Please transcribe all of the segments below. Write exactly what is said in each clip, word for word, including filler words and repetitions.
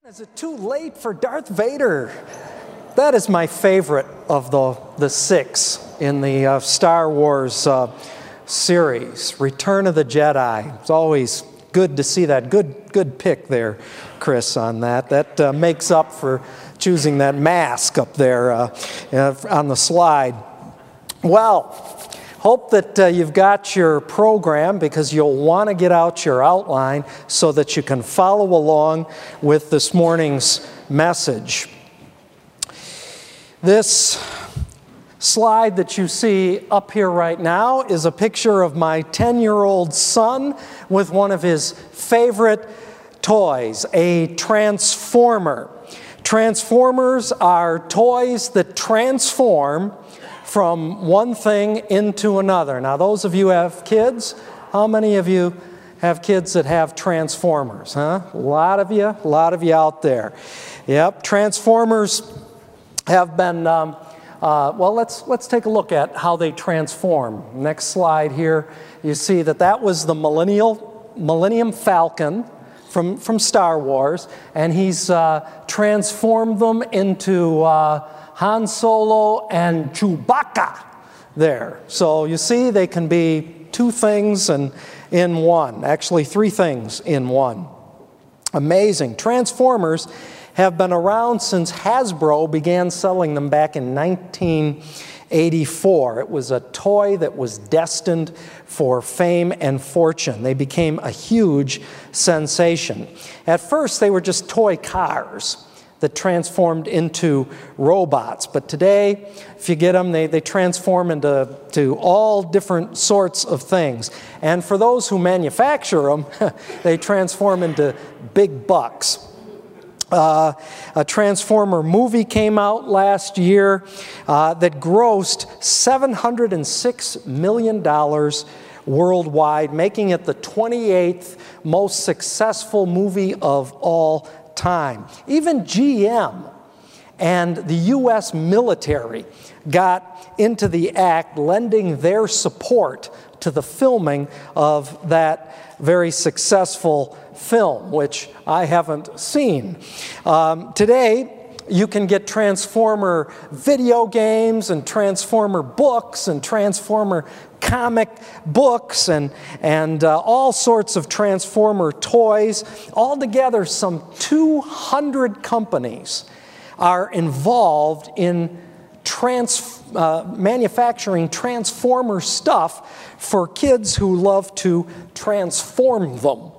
Is it too late for Darth Vader? That is my favorite of the, the six in the uh, Star Wars uh, series, Return of the Jedi. It's always good to see that. Good, good pick there, Chris, on that. That uh, makes up for choosing that mask up there uh, uh, on the slide. Well, hope that uh, you've got your program, because you'll want to get out your outline so that you can follow along with this morning's message. This slide that you see up here right now is a picture of my ten-year-old son with one of his favorite toys, a transformer. Transformers are toys that transform from one thing into another. Now, those of you who have kids, how many of you have kids that have Transformers, huh? A lot of you, a lot of you out there. Yep, Transformers have been, um, uh, well, let's, let's take a look at how they transform. Next slide here, you see that that was the Millennial, Millennium Falcon from, from Star Wars, and he's uh, transformed them into uh, Han Solo and Chewbacca there. So you see, they can be two things and in one. Actually, three things in one. Amazing. Transformers have been around since Hasbro began selling them back in nineteen eighty-four. It was a toy that was destined for fame and fortune. They became a huge sensation. At first, they were just toy cars that transformed into robots. But today, if you get them, they, they transform into to all different sorts of things. And for those who manufacture them, they transform into big bucks. Uh, a Transformer movie came out last year uh, that grossed seven hundred six million dollars worldwide, making it the twenty-eighth most successful movie of all time. Even G M and the U S military got into the act, lending their support to the filming of that very successful film, which I haven't seen. Um, today, you can get Transformer video games and Transformer books and Transformer comic books and, and uh, all sorts of Transformer toys. Altogether, some two hundred companies are involved in trans, uh, manufacturing Transformer stuff for kids who love to transform them.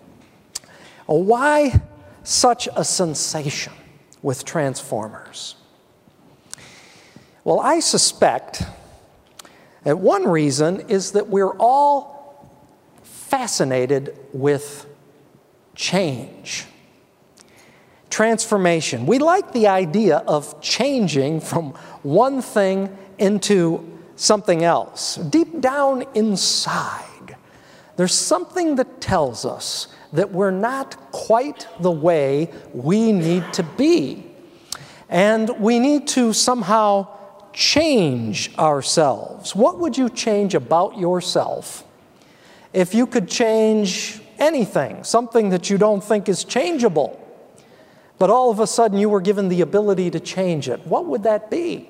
Why such a sensation with Transformers? Well, I suspect that one reason is that we're all fascinated with change. Transformation. We like the idea of changing from one thing into something else. Deep down inside, there's something that tells us that we're not quite the way we need to be. And we need to somehow change ourselves. What would you change about yourself if you could change anything, something that you don't think is changeable, but all of a sudden you were given the ability to change it? What would that be?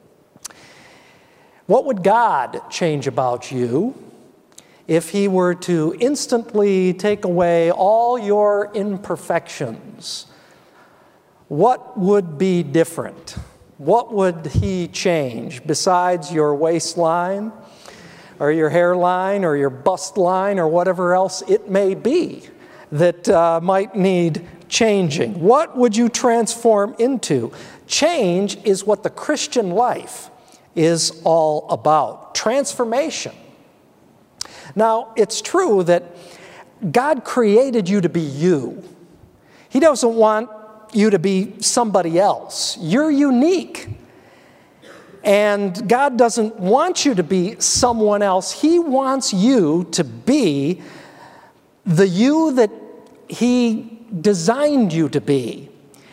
What would God change about you if He were to instantly take away all your imperfections? What would be different? What would He change besides your waistline or your hairline or your bust line or whatever else it may be that uh, might need changing? What would you transform into? Change is what the Christian life is all about. Transformation. Now, it's true that God created you to be you. He doesn't want you to be somebody else. You're unique. And God doesn't want you to be someone else. He wants you to be the you that He designed you to be.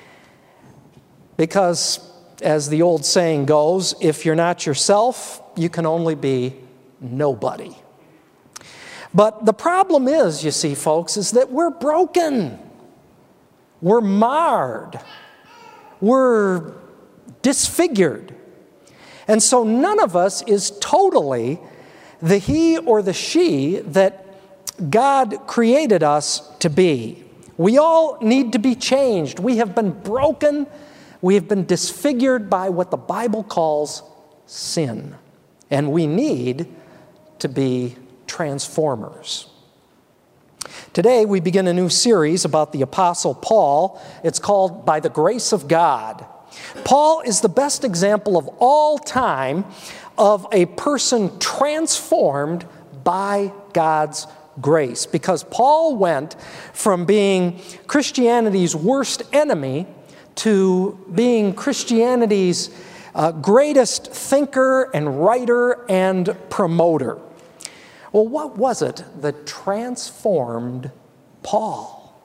Because, as the old saying goes, if you're not yourself, you can only be nobody. But the problem is, you see, folks, is that we're broken. We're marred. We're disfigured. And so none of us is totally the he or the she that God created us to be. We all need to be changed. We have been broken. We have been disfigured by what the Bible calls sin. And we need to be transformers. Today we begin a new series about the Apostle Paul. It's called By the Grace of God. Paul is the best example of all time of a person transformed by God's grace, because Paul went from being Christianity's worst enemy to being Christianity's uh, greatest thinker and writer and promoter. Well, what was it that transformed Paul?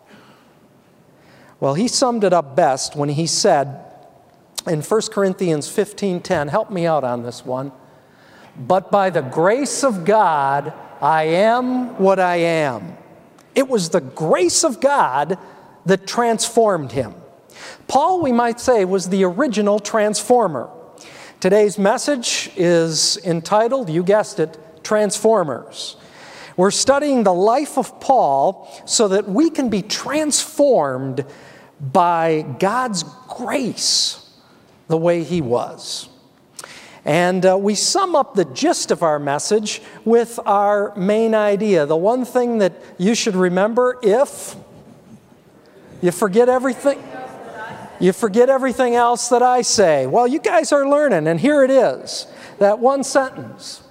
Well, he summed it up best when he said in First Corinthians fifteen ten, help me out on this one, but by the grace of God, I am what I am. It was the grace of God that transformed him. Paul, we might say, was the original transformer. Today's message is entitled, you guessed it, Transformers. We're studying the life of Paul so that we can be transformed by God's grace the way he was. And uh, we sum up the gist of our message with our main idea. The one thing that you should remember if you forget everything, you forget everything else that I say. Well, you guys are learning, and here it is, that one sentence.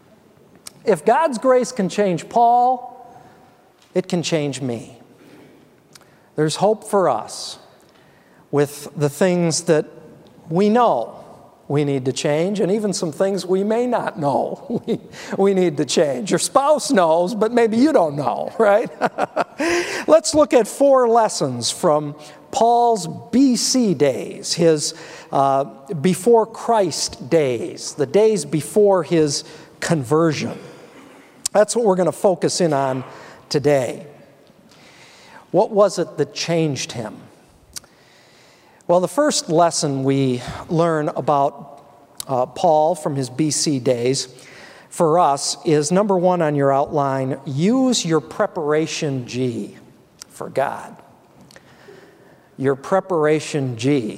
If God's grace can change Paul, it can change me. There's hope for us with the things that we know we need to change, and even some things we may not know we, we need to change. Your spouse knows, but maybe you don't know, right? Let's look at four lessons from Paul's B C days, his uh, before Christ days, the days before his conversion. That's what we're going to focus in on today. What was it that changed him? Well, the first lesson we learn about uh, Paul from his B C days for us is, number one on your outline, use your preparation G for God. Your preparation G.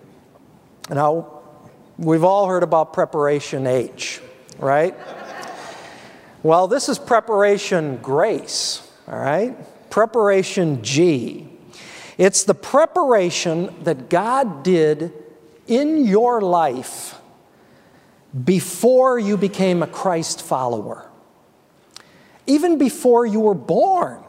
Now, we've all heard about preparation H, right? Well, this is preparation grace, all right? Preparation G. It's the preparation that God did in your life before you became a Christ follower, even before you were born.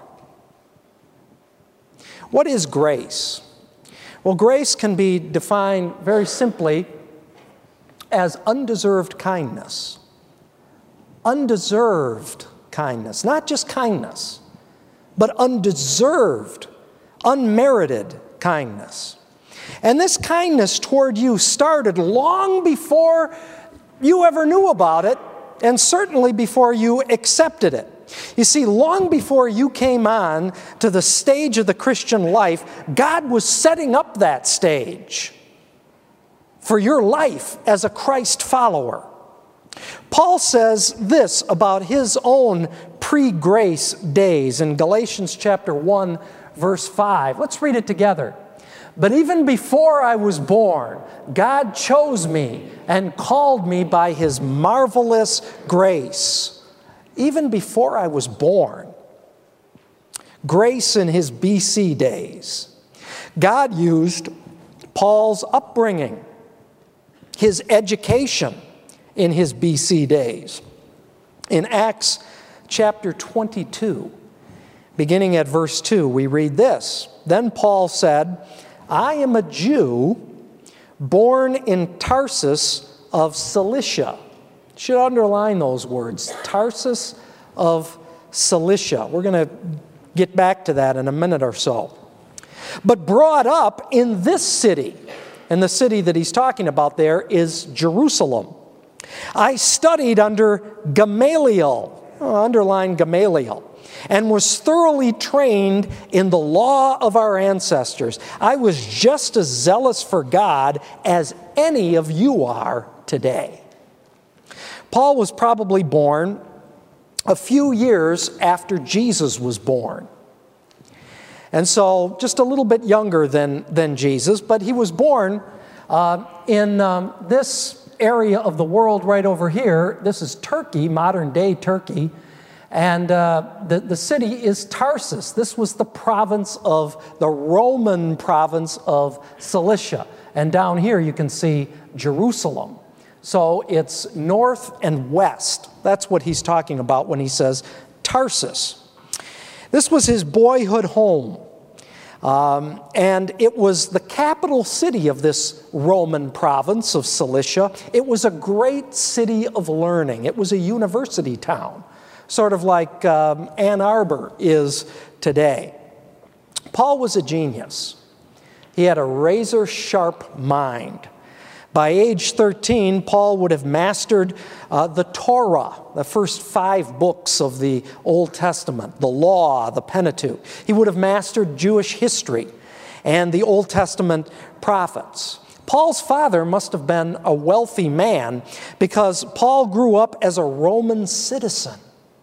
What is grace? Well, grace can be defined very simply as undeserved kindness. Undeserved kindness, not just kindness, but undeserved, unmerited kindness. And this kindness toward you started long before you ever knew about it, and certainly before you accepted it. You see, long before you came on to the stage of the Christian life, God was setting up that stage for your life as a Christ follower. Paul says this about his own pre-grace days in Galatians chapter one, verse five. Let's read it together. But even before I was born, God chose me and called me by his marvelous grace. Even before I was born. Grace in his B C days. God used Paul's upbringing, his education in his B C days. In Acts chapter twenty-two, beginning at verse two, we read this. Then Paul said, I am a Jew born in Tarsus of Cilicia. You should underline those words, Tarsus of Cilicia. We're going to get back to that in a minute or so. But brought up in this city, and the city that he's talking about there is Jerusalem. I studied under Gamaliel, oh, underline Gamaliel, and was thoroughly trained in the law of our ancestors. I was just as zealous for God as any of you are today. Paul was probably born a few years after Jesus was born. And so just a little bit younger than, than Jesus, but he was born uh, in um, this area of the world right over here. This is Turkey, modern-day Turkey, and uh, the, the city is Tarsus. This was the province of, the Roman province of Cilicia. And down here you can see Jerusalem. So it's north and west. That's what he's talking about when he says Tarsus. This was his boyhood home, um, and it was the capital city of this Roman province of Cilicia. It was a great city of learning. It was a university town, sort of like um, Ann Arbor is today. Paul was a genius. He had a razor-sharp mind. By age thirteen, Paul would have mastered uh, the Torah, the first five books of the Old Testament, the law, the Pentateuch. He would have mastered Jewish history and the Old Testament prophets. Paul's father must have been a wealthy man because Paul grew up as a Roman citizen.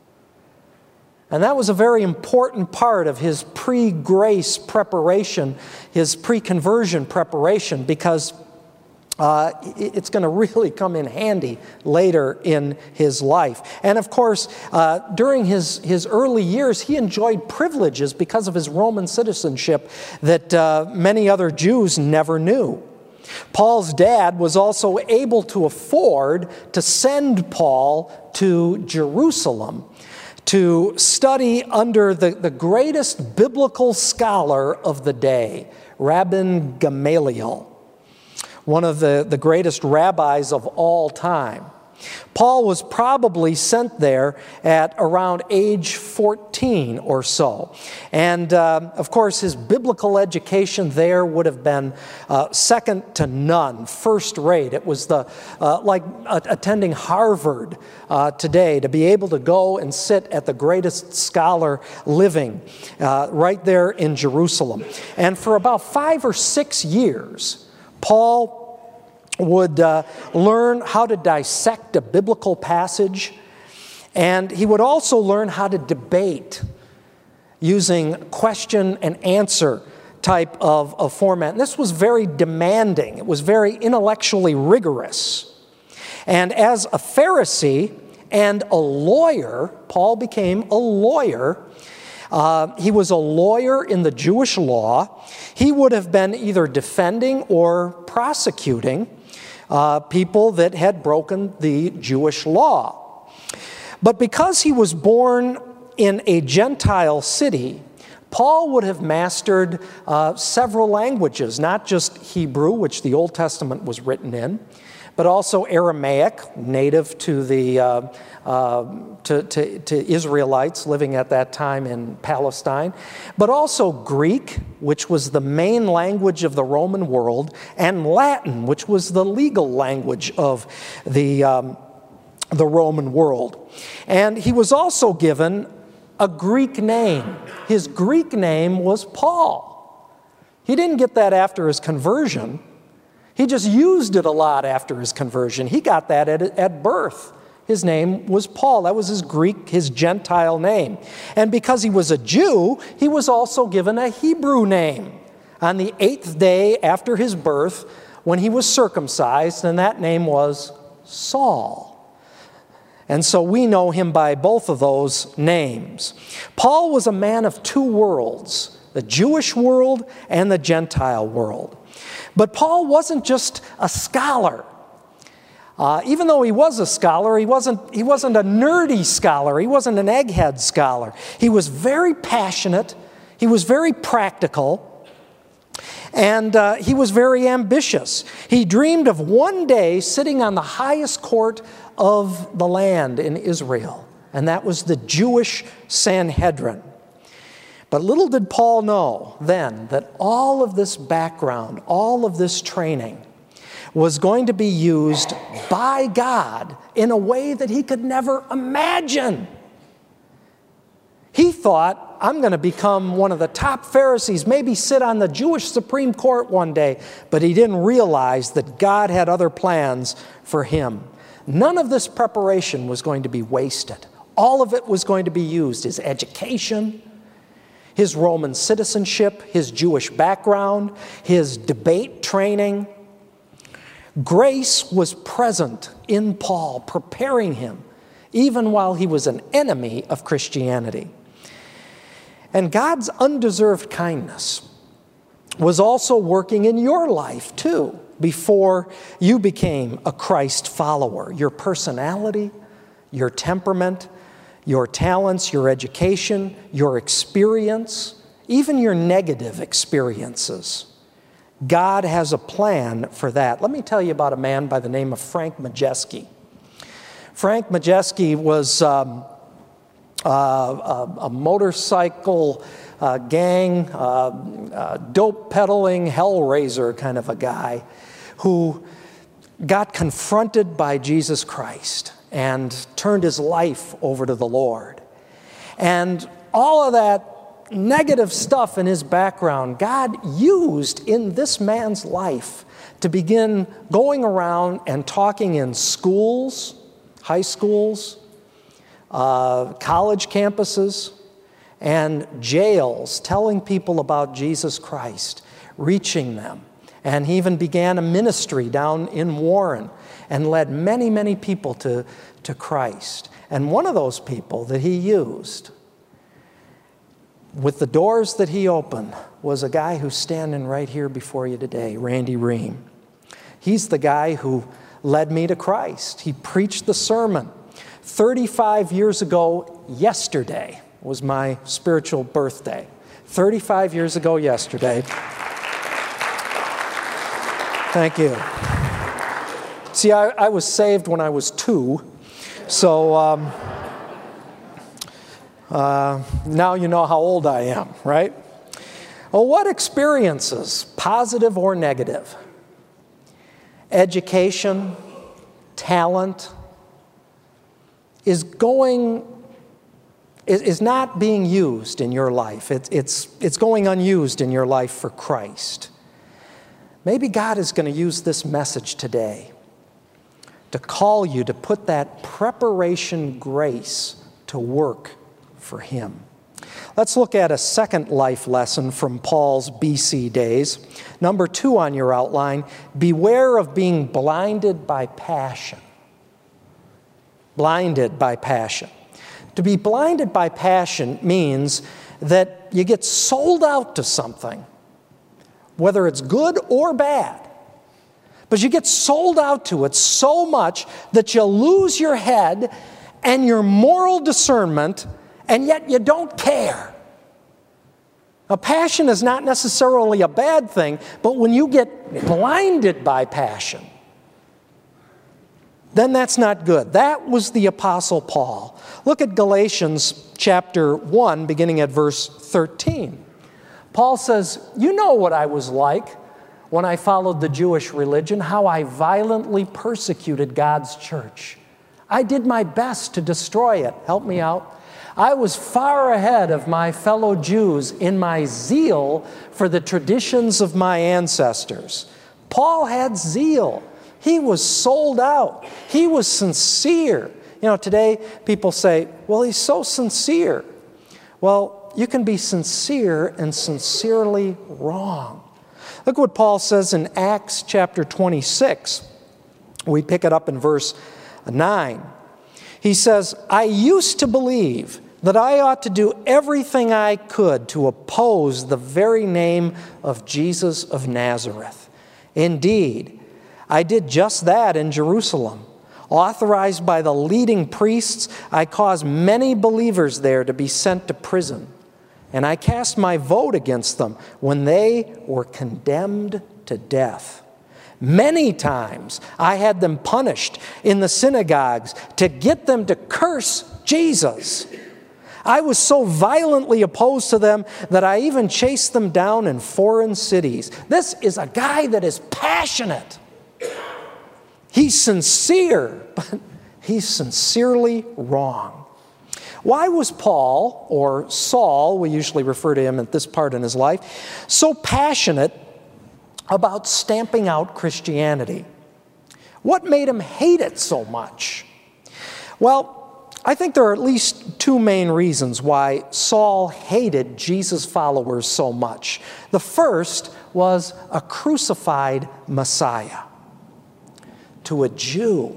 And that was a very important part of his pre-grace preparation, his pre-conversion preparation, because Uh, it's going to really come in handy later in his life. And of course, uh, during his, his early years, he enjoyed privileges because of his Roman citizenship that uh, many other Jews never knew. Paul's dad was also able to afford to send Paul to Jerusalem to study under the, the greatest biblical scholar of the day, Rabbi Gamaliel, one of the, the greatest rabbis of all time. Paul was probably sent there at around age fourteen or so. And uh, of course, his biblical education there would have been uh, second to none, first rate. It was the uh, like uh, attending Harvard uh, today, to be able to go and sit at the greatest scholar living uh, right there in Jerusalem. And for about five or six years, Paul would uh, learn how to dissect a biblical passage, and he would also learn how to debate using question and answer type of, of format. And this was very demanding. It was very intellectually rigorous. And as a Pharisee and a lawyer, Paul became a lawyer. Uh, he was a lawyer in the Jewish law. He would have been either defending or prosecuting uh, people that had broken the Jewish law. But because he was born in a Gentile city, Paul would have mastered uh, several languages, not just Hebrew, which the Old Testament was written in, but also Aramaic, native to the uh, uh, to, to, to Israelites living at that time in Palestine, but also Greek, which was the main language of the Roman world, and Latin, which was the legal language of the um, the Roman world. And he was also given a Greek name. His Greek name was Paul. He didn't get that after his conversion. He just used it a lot after his conversion. He got that at, at birth. His name was Paul. That was his Greek, his Gentile name. And because he was a Jew, he was also given a Hebrew name on the eighth day after his birth when he was circumcised, and that name was Saul. And so we know him by both of those names. Paul was a man of two worlds, the Jewish world and the Gentile world. But Paul wasn't just a scholar. Uh, even though he was a scholar, he wasn't, he wasn't a nerdy scholar. He wasn't an egghead scholar. He was very passionate. He was very practical. And uh, he was very ambitious. He dreamed of one day sitting on the highest court of the land in Israel, and that was the Jewish Sanhedrin. But little did Paul know then that all of this background, all of this training was going to be used by God in a way that he could never imagine. He thought, I'm going to become one of the top Pharisees, maybe sit on the Jewish Supreme Court one day. But he didn't realize that God had other plans for him. None of this preparation was going to be wasted. All of it was going to be used. His education, his Roman citizenship, his Jewish background, his debate training. Grace was present in Paul, preparing him, even while he was an enemy of Christianity. And God's undeserved kindness was also working in your life, too, before you became a Christ follower. Your personality, your temperament, your talents, your education, your experience, even your negative experiences. God has a plan for that. Let me tell you about a man by the name of Frank Majeski. Frank Majeski was um, uh, a, a motorcycle uh, gang, uh, uh, dope peddling, hellraiser kind of a guy who got confronted by Jesus Christ and turned his life over to the Lord. And all of that negative stuff in his background, God used in this man's life to begin going around and talking in schools, high schools, uh, college campuses, and jails, telling people about Jesus Christ, reaching them. And he even began a ministry down in Warren and led many, many people to, to Christ. And one of those people that he used, with the doors that he opened, was a guy who's standing right here before you today, Randy Ream. He's the guy who led me to Christ. He preached the sermon. thirty-five years ago yesterday was my spiritual birthday. thirty-five years ago yesterday. Thank you. See, I, I was saved when I was two, so um, uh, now you know how old I am, right? Well, what experiences, positive or negative, education, talent, is going, is, is not being used in your life. It's, it's, it's going unused in your life for Christ. Maybe God is going to use this message today to call you to put that preparation grace to work for Him. Let's look at a second life lesson from Paul's B C days. Number two on your outline, beware of being blinded by passion. Blinded by passion. To be blinded by passion means that you get sold out to something, whether it's good or bad. But you get sold out to it so much that you lose your head and your moral discernment, and yet you don't care. Now, passion is not necessarily a bad thing, but when you get blinded by passion, then that's not good. That was the Apostle Paul. Look at Galatians chapter one, beginning at verse thirteen. Paul says, you know what I was like when I followed the Jewish religion, how I violently persecuted God's church. I did my best to destroy it. Help me out. I was far ahead of my fellow Jews in my zeal for the traditions of my ancestors. Paul had zeal. He was sold out. He was sincere. You know, today people say, well, he's so sincere. Well, you can be sincere and sincerely wrong. Look what Paul says in Acts chapter twenty-six. We pick it up in verse nine. He says, I used to believe that I ought to do everything I could to oppose the very name of Jesus of Nazareth. Indeed, I did just that in Jerusalem. Authorized by the leading priests, I caused many believers there to be sent to prison. And I cast my vote against them when they were condemned to death. Many times I had them punished in the synagogues to get them to curse Jesus. I was so violently opposed to them that I even chased them down in foreign cities. This is a guy that is passionate. He's sincere, but he's sincerely wrong. Why was Paul, or Saul, we usually refer to him at this part in his life, so passionate about stamping out Christianity? What made him hate it so much? Well, I think there are at least two main reasons why Saul hated Jesus' followers so much. The first was a crucified Messiah. To a Jew,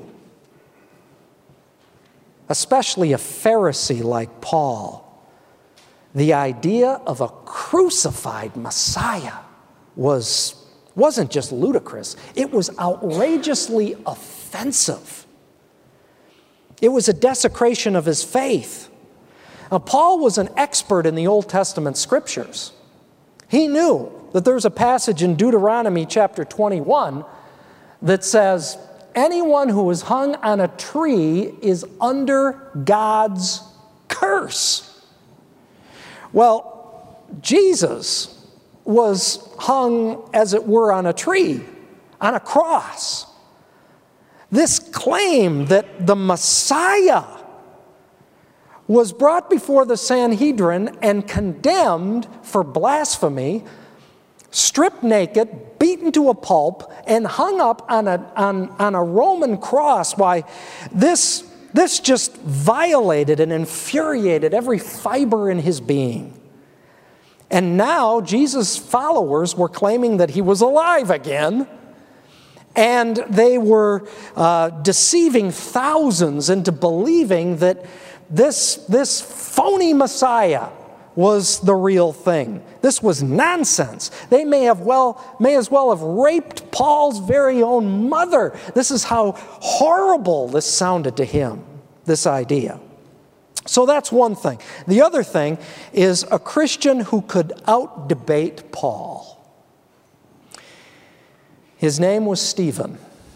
especially a Pharisee like Paul, the idea of a crucified Messiah was, wasn't just ludicrous, it was outrageously offensive. It was a desecration of his faith. Now, Paul was an expert in the Old Testament scriptures. He knew that there's a passage in Deuteronomy chapter twenty-one that says, anyone who is hung on a tree is under God's curse. Well, Jesus was hung, as it were, on a tree, on a cross. This claim that the Messiah was brought before the Sanhedrin and condemned for blasphemy, stripped naked, beaten to a pulp, and hung up on a, on, on a Roman cross. Why, this, this just violated and infuriated every fiber in his being. And now Jesus' followers were claiming that he was alive again, and they were uh, deceiving thousands into believing that this, this phony Messiah was the real thing. This was nonsense. They may have well, may as well have raped Paul's very own mother. This is how horrible this sounded to him, this idea. So that's one thing. The other thing is a Christian who could out-debate Paul. His name was Stephen.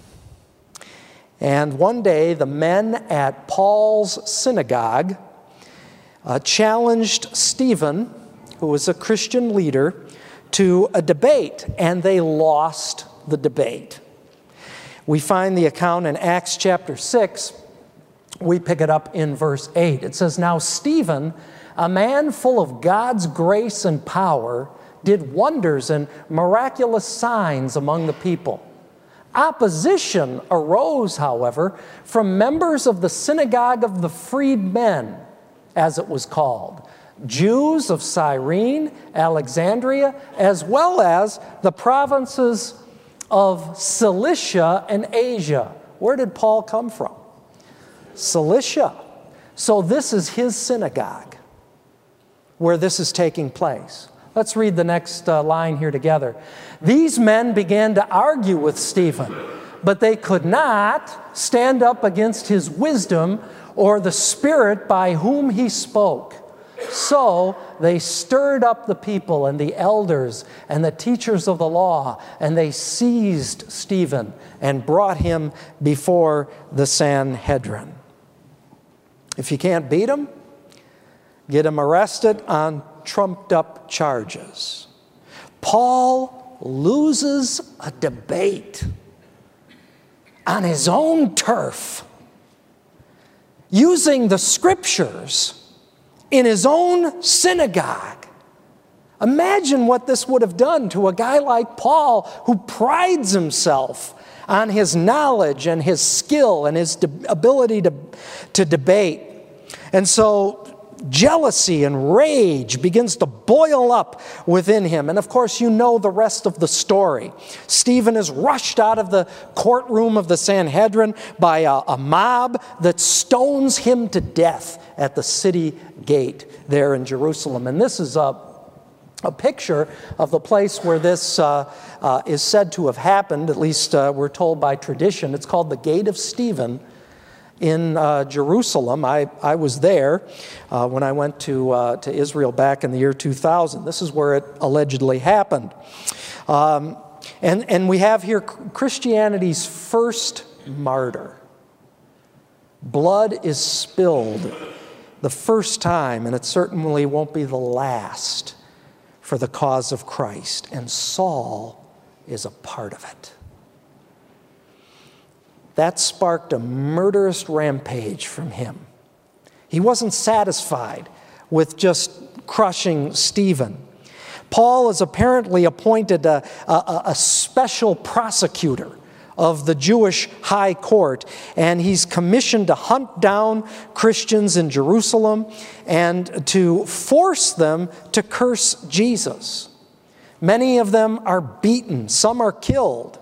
And one day, the men at Paul's synagogue uh, challenged Stephen, who was a Christian leader, to a debate, and they lost the debate. We find the account in Acts chapter six. We pick it up in verse eight. It says, "Now Stephen, a man full of God's grace and power, did wonders and miraculous signs among the people. Opposition arose, however, from members of the synagogue of the freedmen, as it was called, Jews of Cyrene, Alexandria, as well as the provinces of Cilicia and Asia." Where did Paul come from? Cilicia. So this is his synagogue where this is taking place. Let's read the next uh, line here together. "These men began to argue with Stephen, but they could not stand up against his wisdom or the Spirit by whom he spoke. So they stirred up the people and the elders and the teachers of the law, and they seized Stephen and brought him before the Sanhedrin." If you can't beat him, get him arrested on trumped-up charges. Paul loses a debate on his own turf, using the scriptures in his own synagogue. Imagine what this would have done to a guy like Paul, who prides himself on his knowledge and his skill and his de- ability to, to debate. And so jealousy and rage begins to boil up within him. And of course, you know the rest of the story. Stephen is rushed out of the courtroom of the Sanhedrin by a, a mob that stones him to death at the city gate there in Jerusalem. And this is a A picture of the place where this uh, uh, is said to have happened, at least uh, we're told by tradition. It's called the Gate of Stephen in uh, Jerusalem. I, I was there uh, when I went to, uh, to Israel back in the year two thousand. This is where it allegedly happened. Um, and, and we have here Christianity's first martyr. Blood is spilled the first time, and it certainly won't be the last, for the cause of Christ, and Saul is a part of it. That sparked a murderous rampage from him. He wasn't satisfied with just crushing Stephen. Paul is apparently appointed a, a, a special prosecutor of the Jewish high court, and he's commissioned to hunt down Christians in Jerusalem and to force them to curse Jesus. Many of them are beaten, some are killed.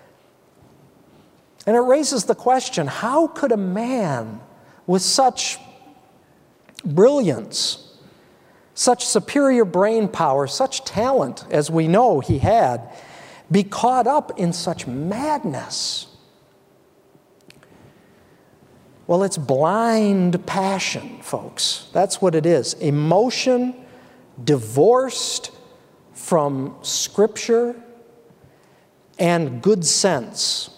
And it raises the question, how could a man with such brilliance, such superior brain power, such talent as we know he had, be caught up in such madness? Well, it's blind passion, folks. That's what it is. Emotion divorced from Scripture and good sense.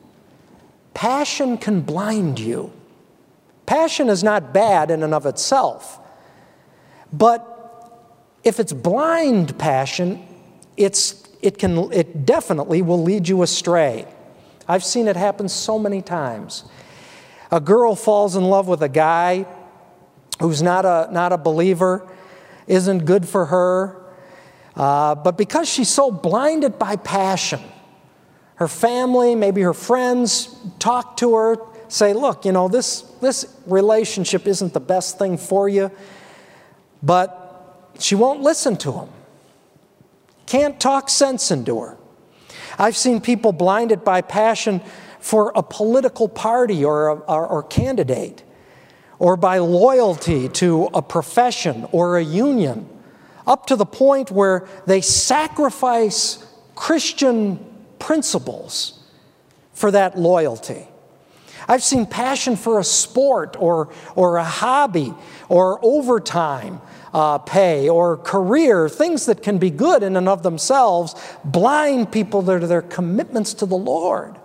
Passion can blind you. Passion is not bad in and of itself. But if it's blind passion, it's It can, it definitely will lead you astray. I've seen it happen so many times. A girl falls in love with a guy who's not a, not a believer, isn't good for her, uh, but because she's so blinded by passion, her family, maybe her friends, talk to her, say, look, you know, this, this relationship isn't the best thing for you, but she won't listen to him. Can't talk sense into her. I've seen people blinded by passion for a political party or, a, or, or candidate, or by loyalty to a profession or a union, up to the point where they sacrifice Christian principles for that loyalty. I've seen passion for a sport or, or a hobby or overtime uh, pay or career, things that can be good in and of themselves, blind people to their commitments to the Lord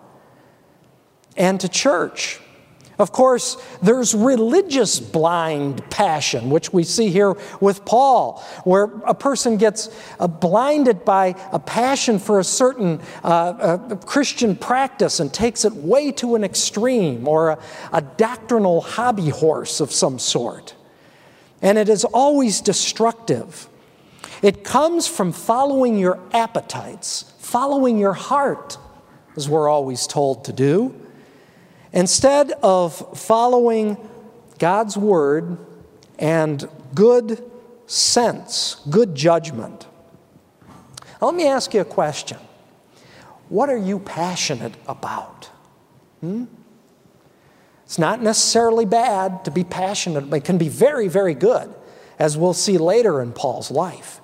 and to church. Of course, there's religious blind passion, which we see here with Paul, where a person gets uh, blinded by a passion for a certain uh, uh, Christian practice and takes it way to an extreme, or a, a doctrinal hobby horse of some sort. And it is always destructive. It comes from following your appetites, following your heart, as we're always told to do, instead of following God's word and good sense, good judgment. Now, let me ask you a question. What are you passionate about? Hmm? It's not necessarily bad to be passionate, but it can be very, very good, as we'll see later in Paul's life.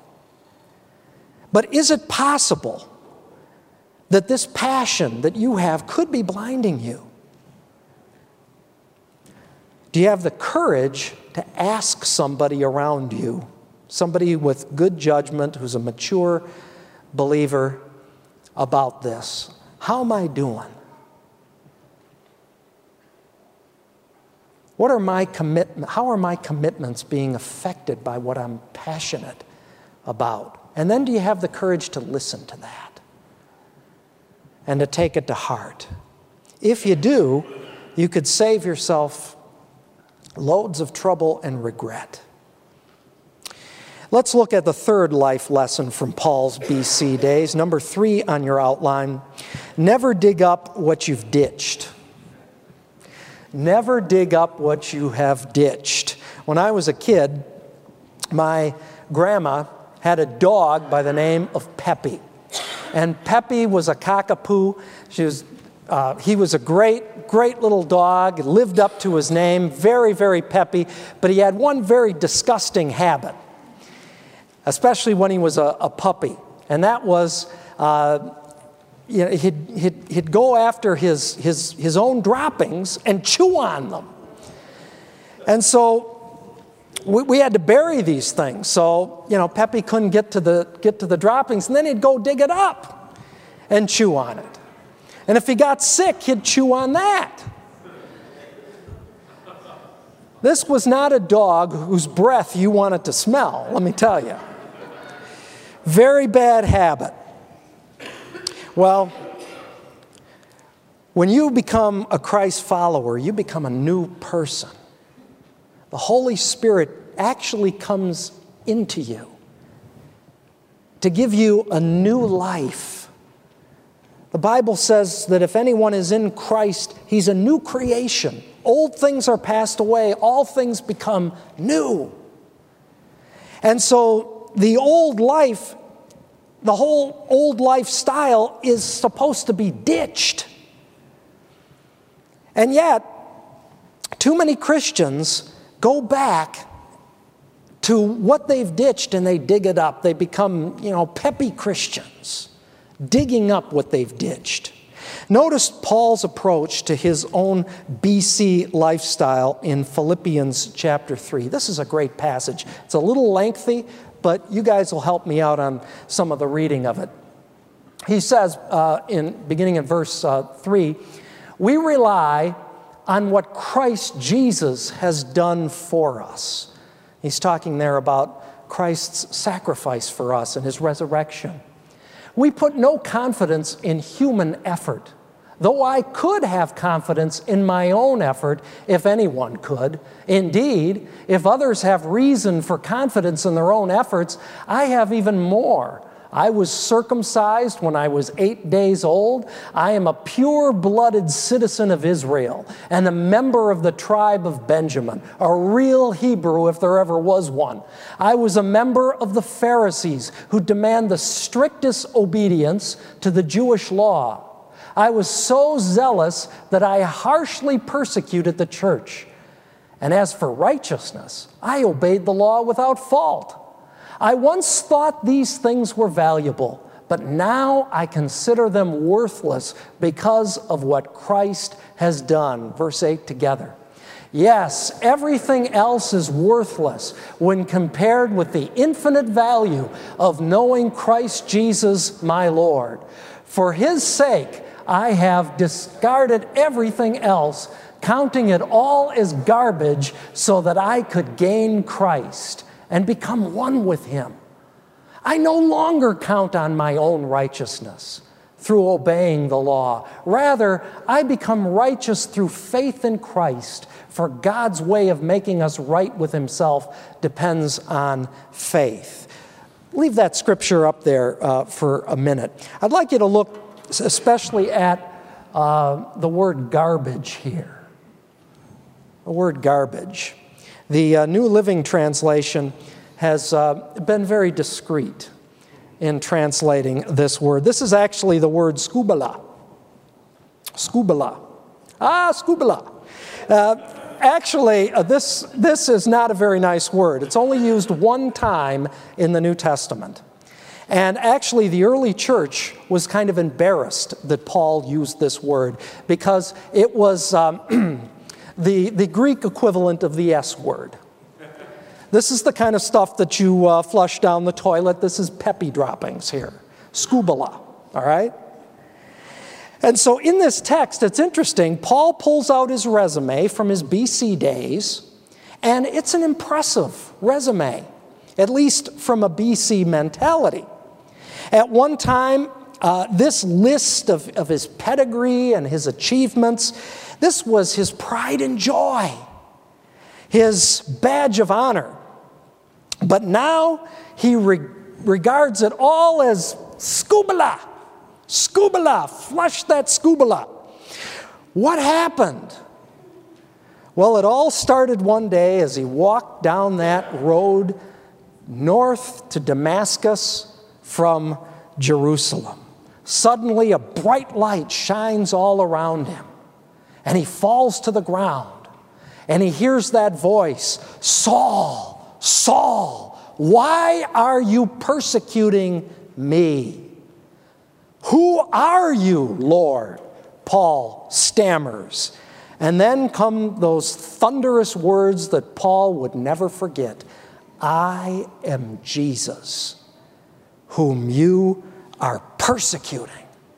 But is it possible that this passion that you have could be blinding you? Do you have the courage to ask somebody around you, somebody with good judgment, who's a mature believer, about this? How am I doing? What are my commitment? How are my commitments being affected by what I'm passionate about? And then do you have the courage to listen to that and to take it to heart? If you do, you could save yourself loads of trouble and regret. Let's look at the third life lesson from Paul's B C days. Number three on your outline. Never dig up what you've ditched. Never dig up what you have ditched. When I was a kid, my grandma had a dog by the name of Peppy. And Peppy was a cockapoo. She was Uh, he was a great, great little dog, lived up to his name, very, very peppy, but he had one very disgusting habit, especially when he was a, a puppy, and that was uh, you know, he'd, he'd, he'd go after his, his, his own droppings and chew on them. And so we, we had to bury these things, so you know, Peppy couldn't get to the, get to the droppings, and then he'd go dig it up and chew on it. And if he got sick, he'd chew on that. This was not a dog whose breath you wanted to smell, let me tell you. Very bad habit. Well, when you become a Christ follower, you become a new person. the Holy Spirit actually comes into you to give you a new life. The Bible says that if anyone is in Christ, he's a new creation. Old things are passed away, all things become new. And so the old life, the whole old lifestyle is supposed to be ditched. And yet, too many Christians go back to what they've ditched and they dig it up. They become, you know, peppy Christians, digging up what they've ditched. Notice Paul's approach to his own B C lifestyle in Philippians chapter three. This is a great passage. It's a little lengthy, but you guys will help me out on some of the reading of it. He says, uh, in beginning in verse uh, three, we rely on what Christ Jesus has done for us. He's talking there about Christ's sacrifice for us and his resurrection. We put no confidence in human effort, though I could have confidence in my own effort if anyone could. Indeed, if others have reason for confidence in their own efforts, I have even more. I was circumcised when I was eight days old. I am a pure-blooded citizen of Israel and a member of the tribe of Benjamin, a real Hebrew if there ever was one. I was a member of the Pharisees who demand the strictest obedience to the Jewish law. I was so zealous that I harshly persecuted the church. And as for righteousness, I obeyed the law without fault. I once thought these things were valuable, but now I consider them worthless because of what Christ has done. Verse eight together. Yes, everything else is worthless when compared with the infinite value of knowing Christ Jesus my Lord. For his sake, I have discarded everything else, counting it all as garbage so that I could gain Christ and become one with him. I no longer count on my own righteousness through obeying the law. Rather, I become righteous through faith in Christ, for God's way of making us right with himself depends on faith. Leave that scripture up there uh, for a minute. I'd like you to look especially at uh, the word garbage here. The word garbage. The uh, New Living Translation has uh, been very discreet in translating this word. This is actually the word skubala. Skubala. Ah, skubala. Uh, actually, uh, this, this is not a very nice word. It's only used one time in the New Testament. And actually, the early church was kind of embarrassed that Paul used this word because it was um, the, the Greek equivalent of the S word. This is the kind of stuff that you uh, flush down the toilet. This is peppy droppings here. Skubala, all right? And so in this text, it's interesting. Paul pulls out his resume from his B C days, and it's an impressive resume, at least from a B C mentality. At one time, uh, this list of, of his pedigree and his achievements, this was his pride and joy, his badge of honor. But now he re- regards it all as skubala, skubala, flush that skubala. What happened? Well, it all started one day as he walked down that road north to Damascus from Jerusalem. Suddenly, a bright light shines all around him, and he falls to the ground, and he hears that voice, Saul, Saul, why are you persecuting me? Who are you, Lord? Paul stammers. And then come those thunderous words that Paul would never forget. I am Jesus, whom you are persecuting.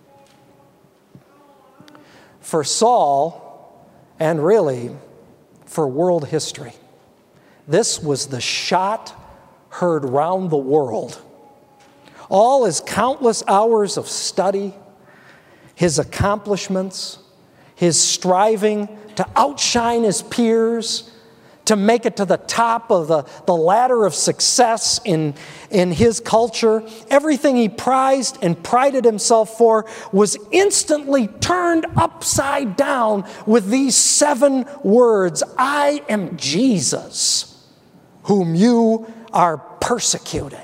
For Saul, and really for world history, this was the shot heard round the world. All his countless hours of study, his accomplishments, his striving to outshine his peers, to make it to the top of the, the ladder of success in, in his culture. Everything he prized and prided himself for was instantly turned upside down with these seven words: I am Jesus, whom you are persecuting.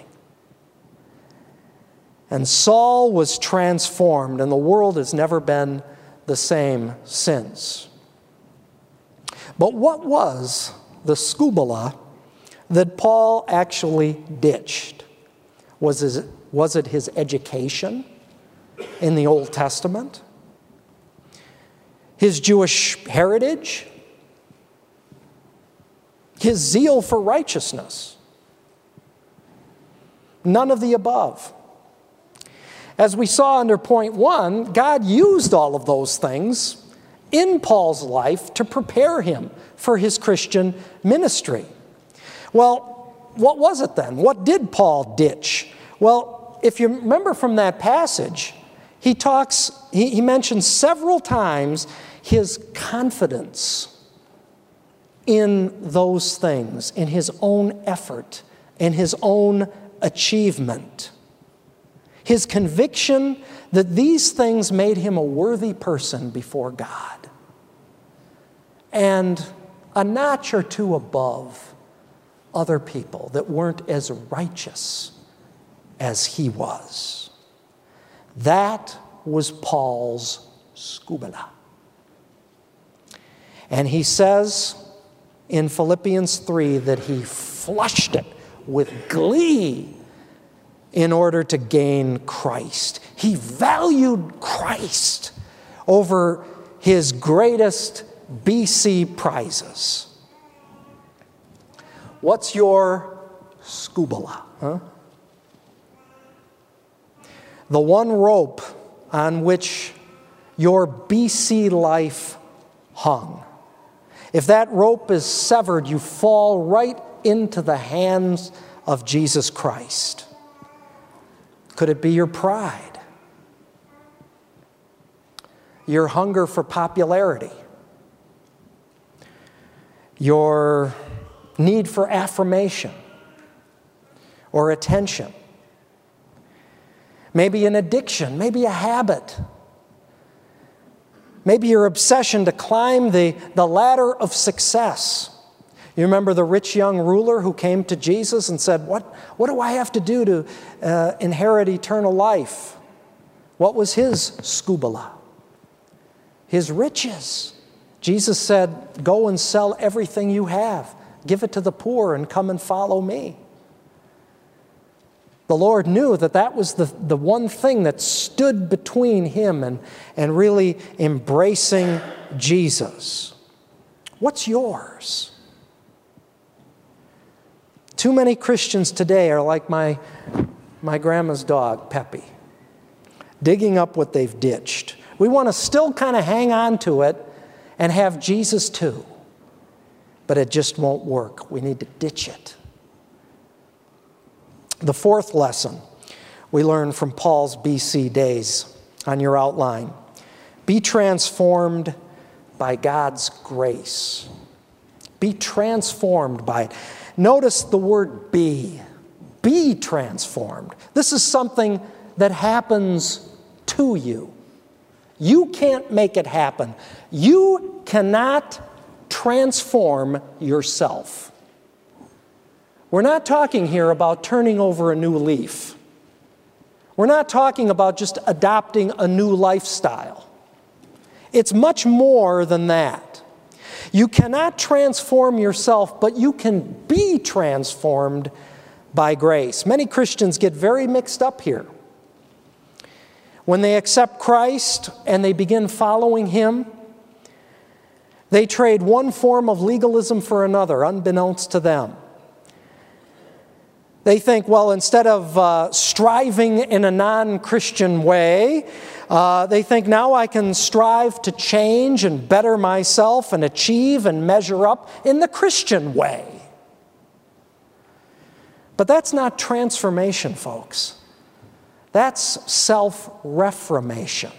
And Saul was transformed, and the world has never been the same since. But what was the skubala that Paul actually ditched? Was it, was it his education in the Old Testament? His Jewish heritage? His zeal for righteousness? None of the above. As we saw under point one, God used all of those things in Paul's life to prepare him for his Christian ministry. Well, what was it then? What did Paul ditch? Well, if you remember from that passage, he talks, he, he mentions several times his confidence in those things, in his own effort, in his own achievement. His conviction that these things made him a worthy person before God, and a notch or two above other people that weren't as righteous as he was. That was Paul's skubala. And he says in Philippians three that he flushed it with glee in order to gain Christ. He valued Christ over his greatest B C prizes. What's your skubala? Huh? The one rope on which your B C life hung. If that rope is severed, you fall right into the hands of Jesus Christ. Could it be your pride? Your hunger for popularity? Your need for affirmation or attention? Maybe an addiction, maybe a habit. Maybe your obsession to climb the, the ladder of success. You remember the rich young ruler who came to Jesus and said, What, what do I have to do to uh, inherit eternal life? What was his skubala? His riches. Jesus said, go and sell everything you have. Give it to the poor and come and follow me. The Lord knew that that was the, the one thing that stood between him and, and really embracing Jesus. What's yours? Too many Christians today are like my, my grandma's dog, Peppy, digging up what they've ditched. We want to still kind of hang on to it and have Jesus too, but it just won't work. We need to ditch it. The fourth lesson we learn from Paul's B C days on your outline: be transformed by God's grace. Be transformed by it. Notice the word be. Be transformed. This is something that happens to you. You can't make it happen. You cannot transform yourself. We're not talking here about turning over a new leaf. We're not talking about just adopting a new lifestyle. It's much more than that. You cannot transform yourself, but you can be transformed by grace. Many Christians get very mixed up here. When they accept Christ and they begin following Him, they trade one form of legalism for another, unbeknownst to them. They think, well, instead of uh, striving in a non-Christian way, uh, they think now I can strive to change and better myself and achieve and measure up in the Christian way. But that's not transformation, folks. That's self-reformation.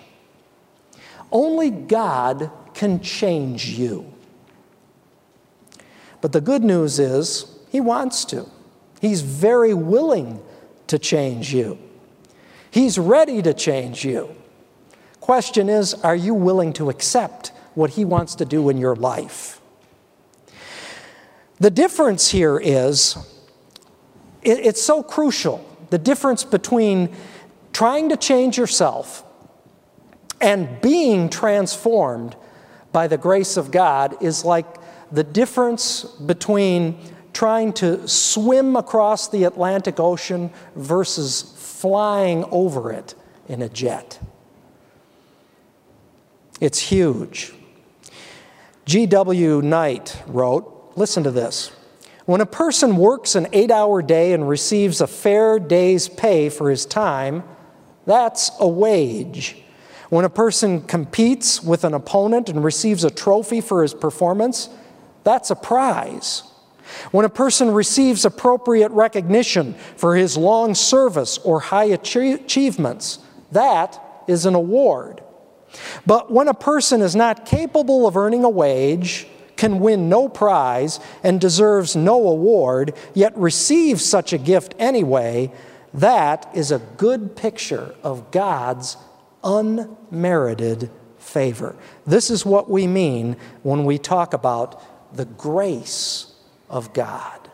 Only God can change you. But the good news is he wants to. He's very willing to change you. He's ready to change you. Question is, are you willing to accept what he wants to do in your life? The difference here is, it, it's so crucial, the difference between trying to change yourself and being transformed by the grace of God is like the difference between trying to swim across the Atlantic Ocean versus flying over it in a jet. It's huge. G W Knight wrote, listen to this. When a person works an eight-hour day and receives a fair day's pay for his time, that's a wage. When a person competes with an opponent and receives a trophy for his performance, that's a prize. When a person receives appropriate recognition for his long service or high achievements, that is an award. But when a person is not capable of earning a wage, can win no prize, and deserves no award, yet receives such a gift anyway, that is a good picture of God's unmerited favor. This is what we mean when we talk about the grace of God.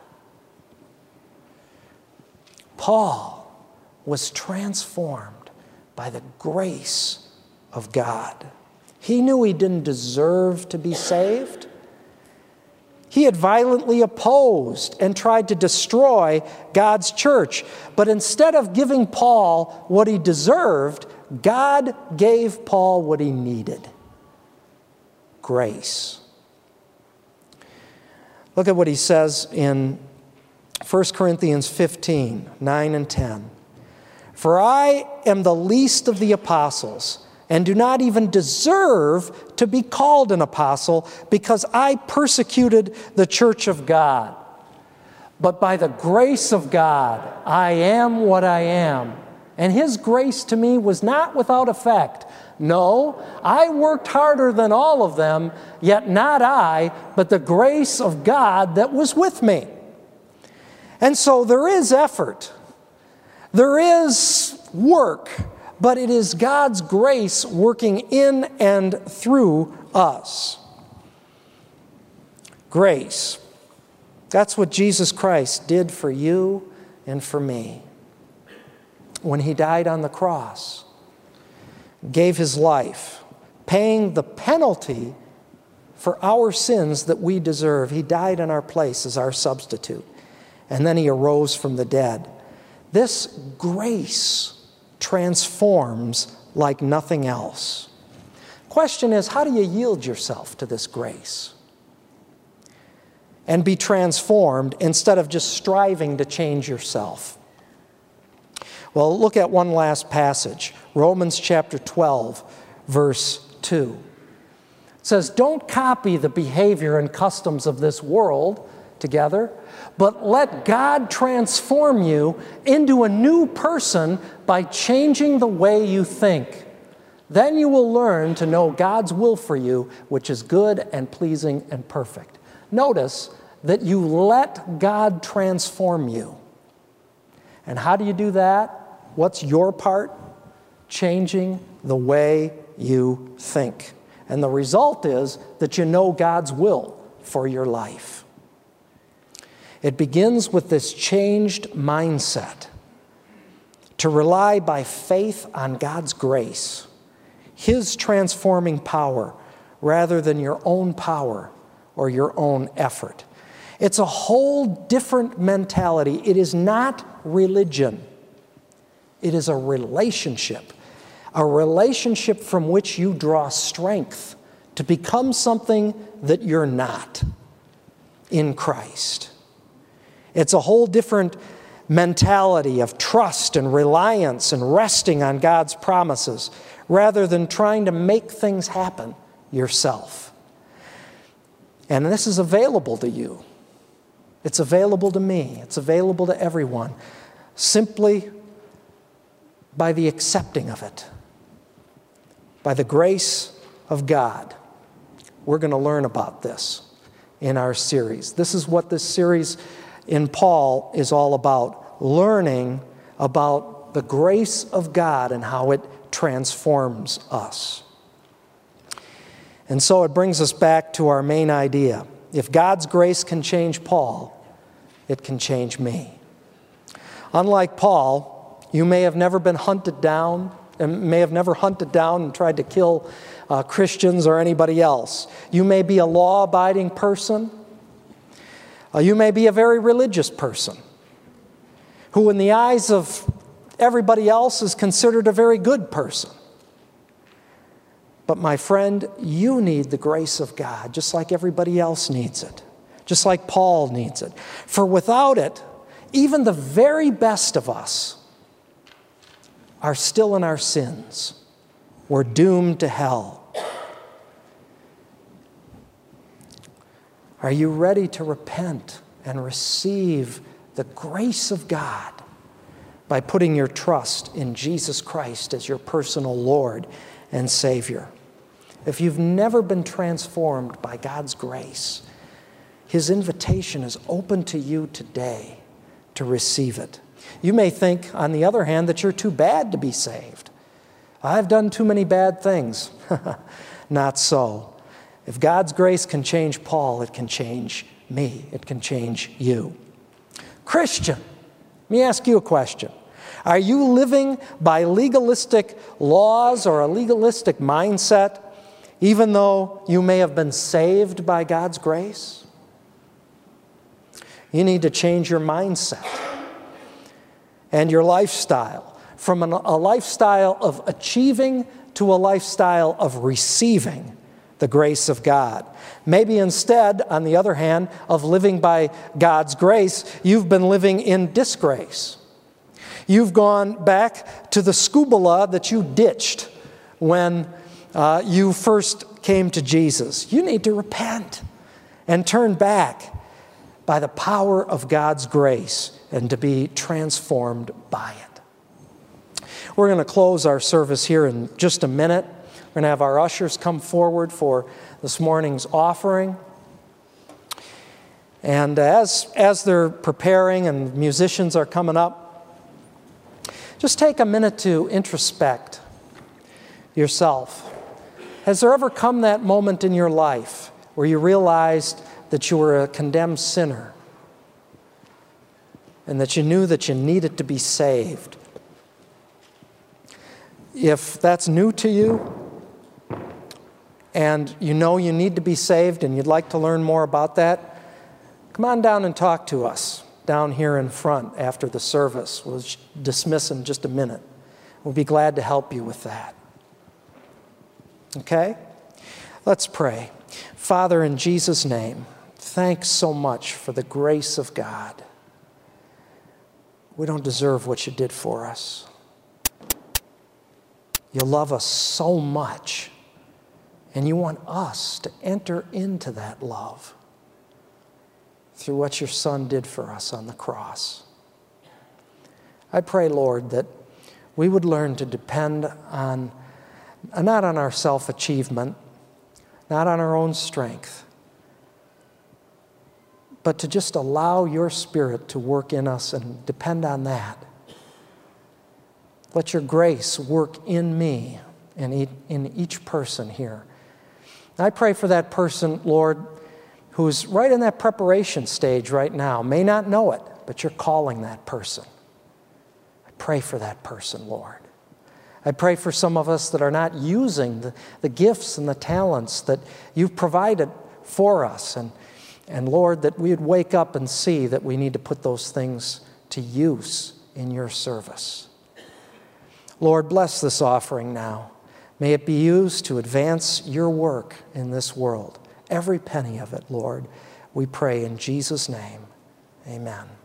Paul was transformed by the grace of God. He knew he didn't deserve to be saved. He had violently opposed and tried to destroy God's church. But instead of giving Paul what he deserved, God gave Paul what he needed: grace. Look at what he says in First Corinthians fifteen, nine and ten. For I am the least of the apostles, and do not even deserve to be called an apostle, because I persecuted the church of God. But by the grace of God, I am what I am. And his grace to me was not without effect. No, I worked harder than all of them, yet not I, but the grace of God that was with me. And so there is effort. There is work. But it is God's grace working in and through us. Grace. That's what Jesus Christ did for you and for me. When he died on the cross, gave his life, paying the penalty for our sins that we deserve. He died in our place as our substitute. And then he arose from the dead. This grace transforms like nothing else. Question is, how do you yield yourself to this grace and be transformed instead of just striving to change yourself? Well, look at one last passage, Romans chapter twelve, verse two. It says, don't copy the behavior and customs of this world together, but let God transform you into a new person by changing the way you think. Then you will learn to know God's will for you, which is good and pleasing and perfect. Notice that you let God transform you. And how do you do that? What's your part? Changing the way you think. And the result is that you know God's will for your life. It begins with this changed mindset to rely by faith on God's grace, his transforming power, rather than your own power or your own effort. It's a whole different mentality. It is not religion. It is a relationship, a relationship from which you draw strength to become something that you're not in Christ. It's a whole different mentality of trust and reliance and resting on God's promises rather than trying to make things happen yourself. And this is available to you. It's available to me. It's available to everyone simply by the accepting of it, by the grace of God. We're going to learn about this in our series. This is what this series in Paul is all about, learning about the grace of God and how it transforms us. And so it brings us back to our main idea. If God's grace can change Paul, it can change me. Unlike Paul, you may have never been hunted down, and may have never hunted down and tried to kill uh, Christians or anybody else. You may be a law-abiding person. Uh, you may be a very religious person who, in the eyes of everybody else, is considered a very good person. But my friend, you need the grace of God just like everybody else needs it, just like Paul needs it. For without it, even the very best of us are still in our sins. We're doomed to hell. Are you ready to repent and receive the grace of God by putting your trust in Jesus Christ as your personal Lord and Savior? If you've never been transformed by God's grace, His invitation is open to you today to receive it. You may think, on the other hand, that you're too bad to be saved. I've done too many bad things. Not so. If God's grace can change Paul, it can change me. It can change you. Christian, let me ask you a question. Are you living by legalistic laws or a legalistic mindset, even though you may have been saved by God's grace? You need to change your mindset and your lifestyle from an, a lifestyle of achieving to a lifestyle of receiving the grace of God. Maybe instead, on the other hand, of living by God's grace, you've been living in disgrace. You've gone back to the scubala that you ditched when uh, you first came to Jesus. You need to repent and turn back by the power of God's grace and to be transformed by it. We're going to close our service here in just a minute. We're going to have our ushers come forward for this morning's offering. And as, as they're preparing and musicians are coming up, just take a minute to introspect yourself. Has there ever come that moment in your life where you realized that you were a condemned sinner and that you knew that you needed to be saved? If that's new to you, and you know you need to be saved and you'd like to learn more about that, come on down and talk to us down here in front after the service. We'll dismiss in just a minute. We'll be glad to help you with that. Okay? Let's pray. Father, in Jesus' name, thanks so much for the grace of God. We don't deserve what you did for us. You love us so much. And you want us to enter into that love through what your Son did for us on the cross. I pray, Lord, that we would learn to depend on, not on our self-achievement, not on our own strength, but to just allow your Spirit to work in us and depend on that. Let your grace work in me and in each person here. I pray for that person, Lord, who's right in that preparation stage right now, may not know it, but you're calling that person. I pray for that person, Lord. I pray for some of us that are not using the, the gifts and the talents that you've provided for us. And, and Lord, that we would wake up and see that we need to put those things to use in your service. Lord, bless this offering now. May it be used to advance your work in this world. Every penny of it, Lord, we pray in Jesus' name. Amen.